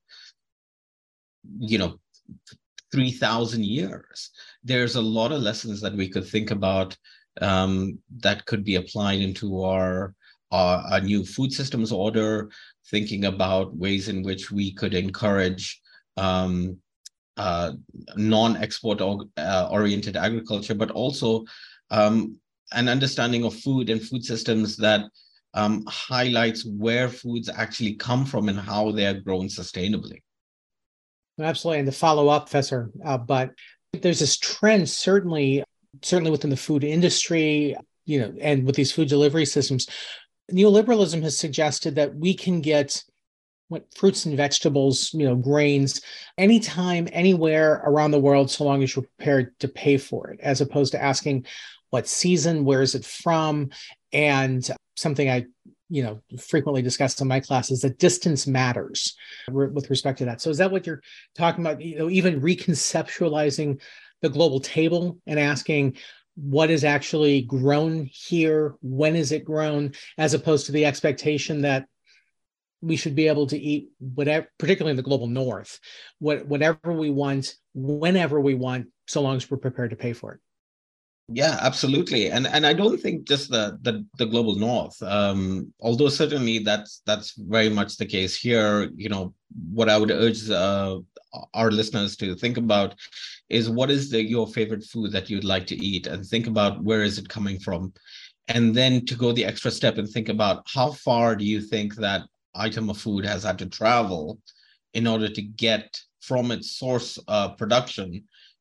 you know, three thousand years. There's a lot of lessons that we could think about um, that could be applied into our, our, our new food systems order, thinking about ways in which we could encourage um, uh, non-export or, uh, oriented agriculture, but also um, an understanding of food and food systems that um, highlights where foods actually come from and how they are grown sustainably. Absolutely. And to follow up, Professor, uh, but there's this trend, certainly, certainly within the food industry, you know, and with these food delivery systems, neoliberalism has suggested that we can get what fruits and vegetables, you know, grains, anytime, anywhere around the world, so long as you're prepared to pay for it, as opposed to asking what season, where is it from, and something I, you know, frequently discuss in my classes, that distance matters with respect to that. So is that what you're talking about? You know, even reconceptualizing the global table and asking what is actually grown here, when is it grown, as opposed to the expectation that we should be able to eat whatever, particularly in the global north, what, whatever we want, whenever we want, so long as we're prepared to pay for it. Yeah, absolutely. And and I don't think just the the, the global north, um, although certainly that's that's very much the case here. You know, what I would urge uh, our listeners to think about is what is the your favorite food that you'd like to eat, and think about where is it coming from. And then to go the extra step and think about how far do you think that item of food has had to travel in order to get from its source uh, production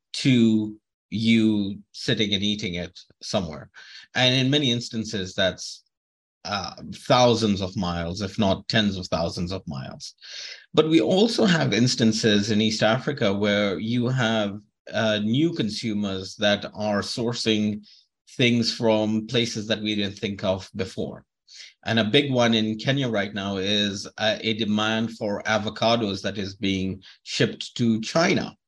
to you sitting and eating it somewhere. And in many instances, that's uh, thousands of miles, if not tens of thousands of miles. But we also have instances in East Africa where you have uh, new consumers that are sourcing things from places that we didn't think of before. And a big one in Kenya right now is a, a demand for avocados that is being shipped to China.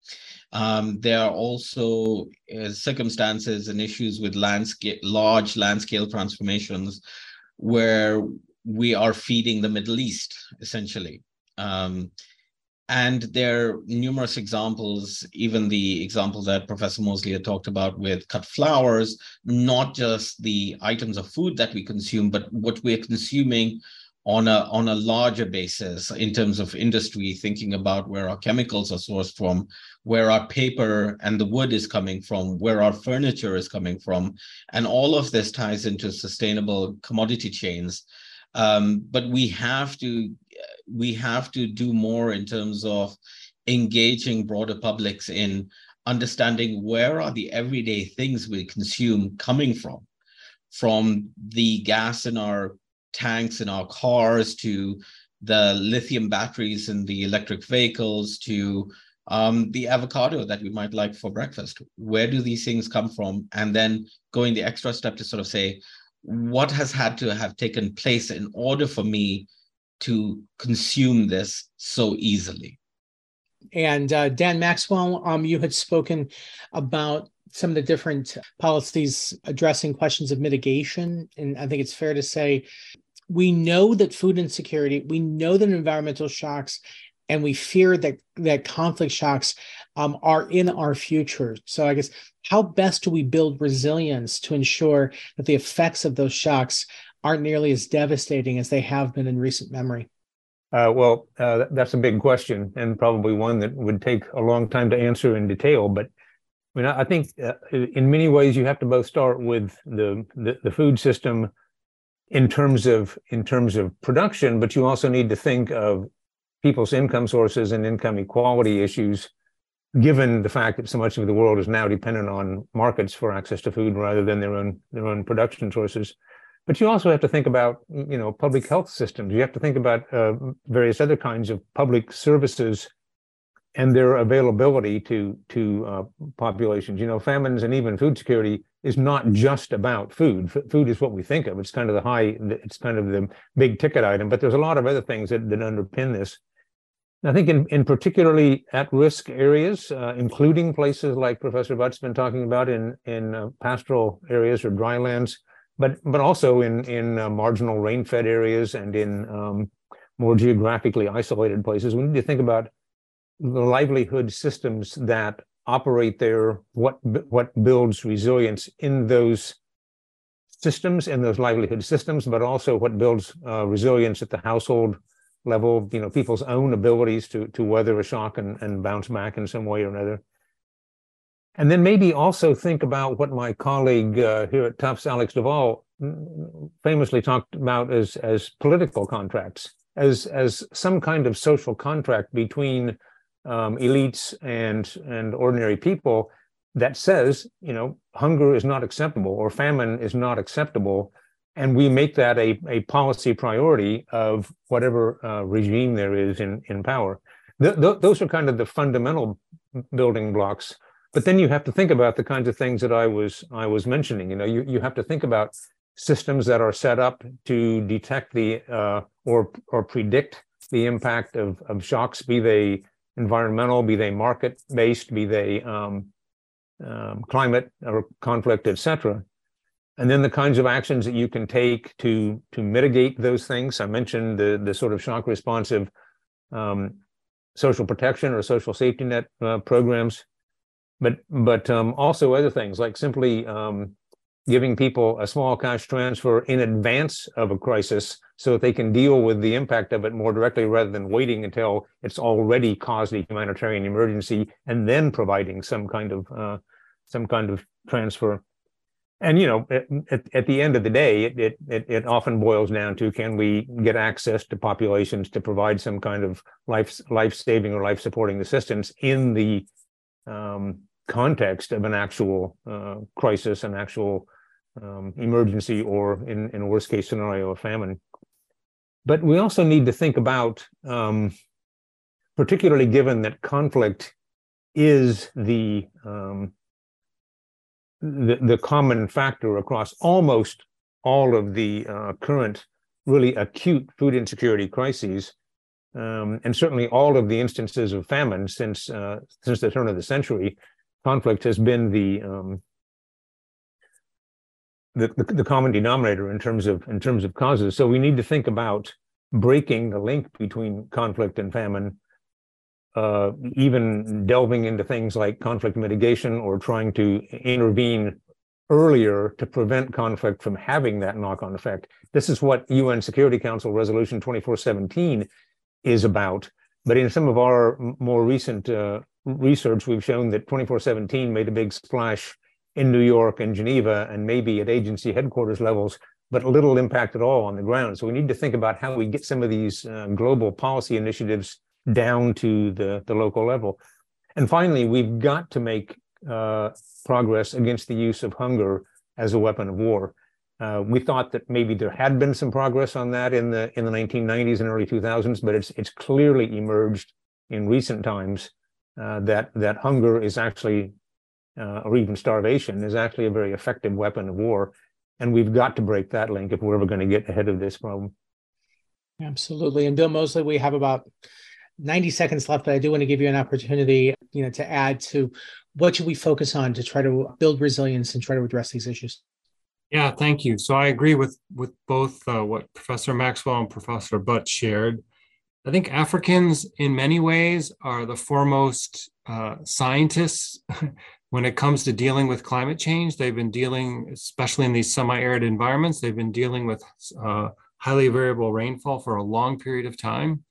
Um, there are also uh, circumstances and issues with landscape, large land-scale transformations where we are feeding the Middle East, essentially. Um, and there are numerous examples, even the example that Professor Mosley had talked about with cut flowers, not just the items of food that we consume, but what we're consuming on a on a larger basis in terms of industry, thinking about where our chemicals are sourced from, where our paper and the wood is coming from, where our furniture is coming from. And all of this ties into sustainable commodity chains. Um, but we have to we have to do more in terms of engaging broader publics in understanding where are the everyday things we consume coming from, from the gas in our tanks in our cars, to the lithium batteries in the electric vehicles, to um, the avocado that we might like for breakfast. Where do these things come from? And then going the extra step to sort of say, what has had to have taken place in order for me to consume this so easily? And uh, Dan Maxwell, um, you had spoken about some of the different policies addressing questions of mitigation. And I think it's fair to say, we know that food insecurity, we know that environmental shocks, and we fear that, that conflict shocks um, are in our future. So I guess, how best do we build resilience to ensure that the effects of those shocks aren't nearly as devastating as they have been in recent memory? Uh, well, uh, that's a big question, and probably one that would take a long time to answer in detail. But I mean, I think uh, in many ways you have to both start with the, the the food system in terms of in terms of production, but you also need to think of people's income sources and income equality issues, given the fact that so much of the world is now dependent on markets for access to food rather than their own their own production sources. But you also have to think about, you know, public health systems. You have to think about uh, various other kinds of public services and their availability to to uh, populations. You know, famines and even food security is not just about food. F- food is what we think of. It's kind of the high, it's kind of the big ticket item, but there's a lot of other things that, that underpin this. And I think in, in particularly at-risk areas, uh, including places like Professor Butt's been talking about in, in uh, pastoral areas or drylands, but but also in, in uh, marginal rain-fed areas and in um, more geographically isolated places, we need to think about the livelihood systems that operate there, what what builds resilience in those systems, in those livelihood systems, but also what builds uh, resilience at the household level, you know, people's own abilities to to weather a shock and, and bounce back in some way or another. And then maybe also think about what my colleague uh, here at Tufts, Alex Duvall, famously talked about as, as political contracts, as, as some kind of social contract between um, elites and, and ordinary people that says, you know, hunger is not acceptable or famine is not acceptable. And we make that a, a policy priority of whatever uh, regime there is in, in power. Th th those are kind of the fundamental building blocks. But then you have to think about the kinds of things that I was I was mentioning. You know, you, you have to think about systems that are set up to detect the uh, or or predict the impact of, of shocks, be they environmental, be they market-based, be they um, um, climate or conflict, et cetera. And then the kinds of actions that you can take to to mitigate those things. I mentioned the the sort of shock responsive um, social protection or social safety net uh, programs. But but um, also other things like simply um, giving people a small cash transfer in advance of a crisis so that they can deal with the impact of it more directly rather than waiting until it's already caused a humanitarian emergency and then providing some kind of uh, some kind of transfer. And you know, at, at the end of the day, it, it it it often boils down to, can we get access to populations to provide some kind of life life saving or life supporting assistance in the um, context of an actual uh, crisis, an actual um, emergency, or in, in a worst case scenario, a famine. But we also need to think about, um, particularly given that conflict is the, um, the, the common factor across almost all of the uh, current really acute food insecurity crises, um, and certainly all of the instances of famine since, uh, since the turn of the century. Conflict has been the, um, the, the the common denominator in terms of in terms of causes. So we need to think about breaking the link between conflict and famine, uh, even delving into things like conflict mitigation or trying to intervene earlier to prevent conflict from having that knock-on effect. This is what U N Security Council Resolution twenty-four seventeen is about. But in some of our more recent uh, research, we've shown that twenty-four seventeen made a big splash in New York and Geneva and maybe at agency headquarters levels, but little impact at all on the ground. So we need to think about how we get some of these uh, global policy initiatives down to the, the local level. And finally, we've got to make uh, progress against the use of hunger as a weapon of war. Uh, we thought that maybe there had been some progress on that in the in the nineteen nineties and early two thousands, but it's it's clearly emerged in recent times uh, that that hunger is actually, uh, or even starvation, is actually a very effective weapon of war, and we've got to break that link if we're ever going to get ahead of this problem. Absolutely. And Bill Moseley, we have about ninety seconds left, but I do want to give you an opportunity, you know, to add to what should we focus on to try to build resilience and try to address these issues. Yeah, thank you. So I agree with, with both uh, what Professor Maxwell and Professor Butt shared. I think Africans in many ways are the foremost uh, scientists when it comes to dealing with climate change. They've been dealing, especially in these semi-arid environments, they've been dealing with uh, highly variable rainfall for a long period of time.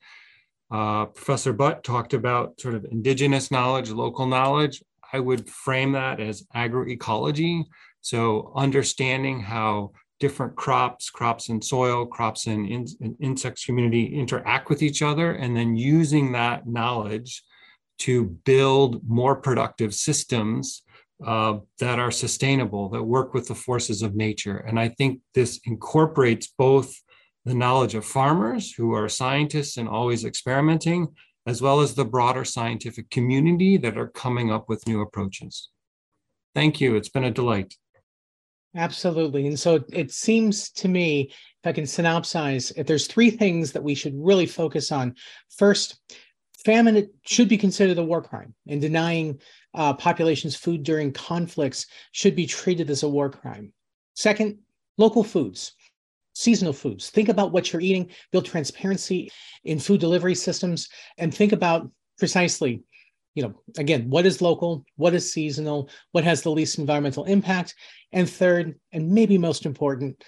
Uh, Professor Butt talked about sort of indigenous knowledge, local knowledge. I would frame that as agroecology. So understanding how different crops, crops and soil, crops and in, in insects community interact with each other, and then using that knowledge to build more productive systems uh, that are sustainable, that work with the forces of nature. And I think this incorporates both the knowledge of farmers who are scientists and always experimenting, as well as the broader scientific community that are coming up with new approaches. Thank you. It's been a delight. Absolutely. And so it seems to me, if I can synopsize, if there's three things that we should really focus on. First, famine should be considered a war crime, and denying uh, populations food during conflicts should be treated as a war crime. Second, local foods, seasonal foods. Think about what you're eating, build transparency in food delivery systems, and think about precisely, you know, again, what is local, what is seasonal, what has the least environmental impact, and third, and maybe most important,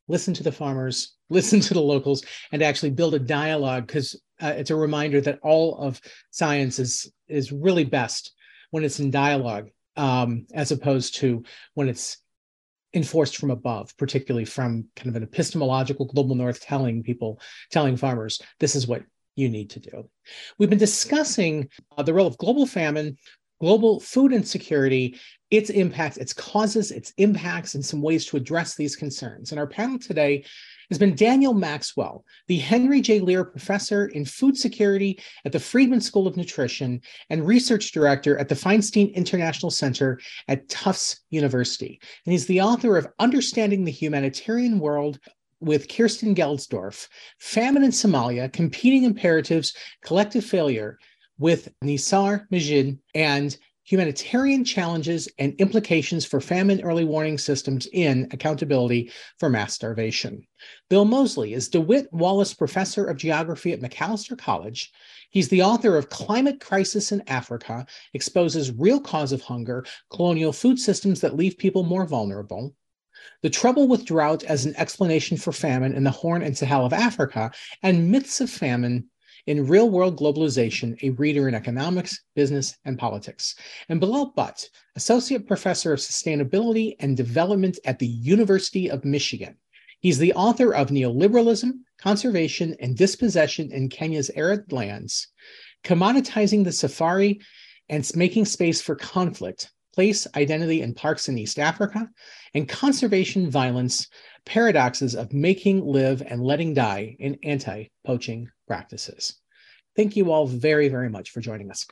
listen to the farmers, listen to the locals, and actually build a dialogue, because uh, it's a reminder that all of science is, is really best when it's in dialogue, um, as opposed to when it's enforced from above, particularly from kind of an epistemological global north telling people, telling farmers, this is what you need to do. We've been discussing uh, the role of global famine, global food insecurity, its impacts, its causes, its impacts, and some ways to address these concerns. And our panel today has been Daniel Maxwell, the Henry J. Lear Professor in Food Security at the Friedman School of Nutrition and Research Director at the Feinstein International Center at Tufts University. And he's the author of Understanding the Humanitarian World with Kirsten Gelsdorf, Famine in Somalia, Competing Imperatives, Collective Failure with Nisar Majid, and Humanitarian Challenges and Implications for Famine Early Warning Systems in Accountability for Mass Starvation. Bill Moseley is DeWitt Wallace Professor of Geography at Macalester College. He's the author of Climate Crisis in Africa, Exposes Real Cause of Hunger, Colonial Food Systems that Leave People More Vulnerable, The Trouble with Drought as an Explanation for Famine in the Horn and Sahel of Africa, and Myths of Famine in Real-World Globalization, a reader in economics, business, and politics. And Bilal Butt, Associate Professor of Sustainability and Development at the University of Michigan. He's the author of Neoliberalism, Conservation, and Dispossession in Kenya's Arid Lands, Commoditizing the Safari and Making Space for Conflict, Place, Identity, and Parks in East Africa, and Conservation Violence, Paradoxes of Making, Live, and Letting Die in Anti-Poaching Practices. Thank you all very, very much for joining us.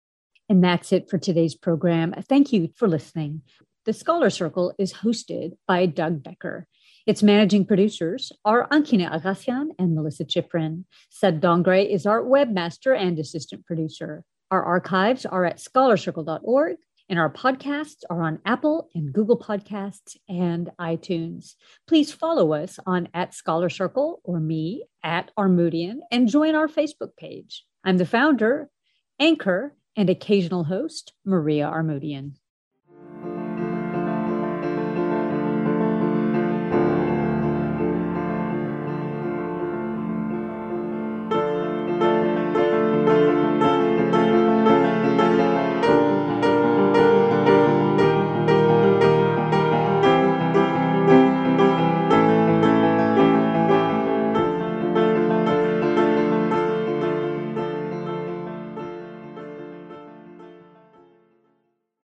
And that's it for today's program. Thank you for listening. The Scholar Circle is hosted by Doug Becker. Its managing producers are Ankina Agassian and Melissa Chiprin. Sed Dongre is our webmaster and assistant producer. Our archives are at scholar circle dot org. And our podcasts are on Apple and Google Podcasts and iTunes. Please follow us on at Scholar Circle or me at Armoodian and join our Facebook page. I'm the founder, anchor, and occasional host, Maria Armoodian.